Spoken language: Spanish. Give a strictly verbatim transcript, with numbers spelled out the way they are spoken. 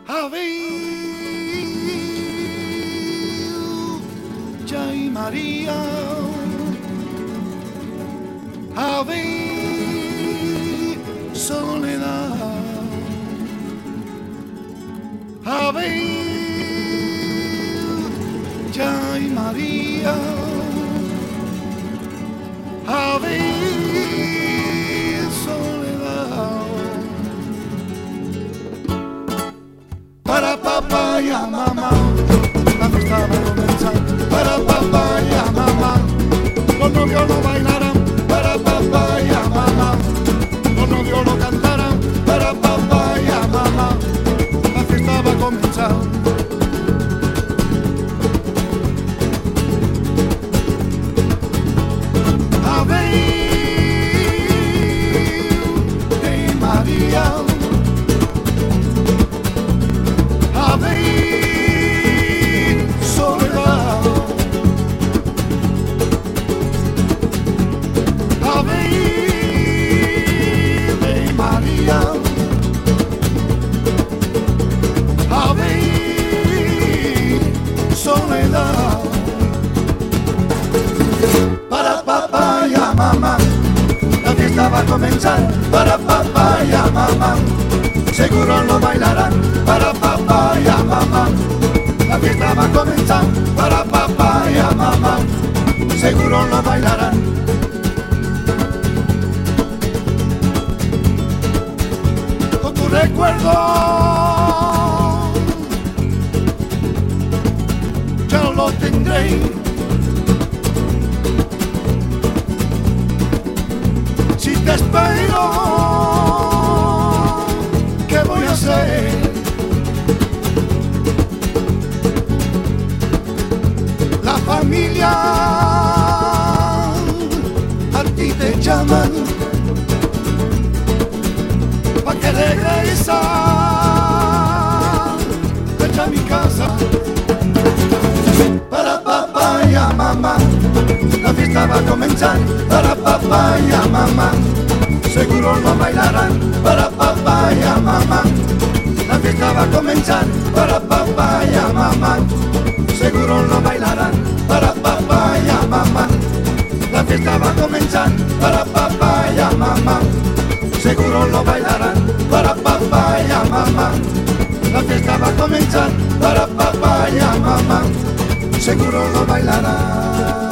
Ave y María, Ave soledad, Ave y María, Ave soledad. Para papá y a mamá, la fiesta va a comenzar. Para papá y a mamá, los novios no bailarán. Para papá y a mamá, los novios no cantarán. Para papá y a mamá, la fiesta va a comenzar. Ave y María, Ave soledad, Ave y María, Ave soledad. Para papá y a mamá, la fiesta va a comenzar. Para papá y a mamá, seguro lo bailarán. Para papá y a mamá, la fiesta va a comenzar. Para papá y a mamá, seguro lo bailarán. Con tu recuerdo yo lo tendré. Si te espero, ¿qué voy a hacer? La familia a ti te llaman pa' que regresas, vete a mi casa. Para papá y a mamá, la fiesta va a comenzar. Para papá y a mamá, seguro lo bailarán. Para papá y a mamá, la fiesta va a comenzar. Para papá y a mamá, seguro lo bailarán. Para papá y a mamá, la fiesta va a comenzar. Para papá y a mamá, seguro lo bailarán. Para papá y a mamá, la fiesta va a comenzar. Para papá y a mamá, seguro lo bailarán.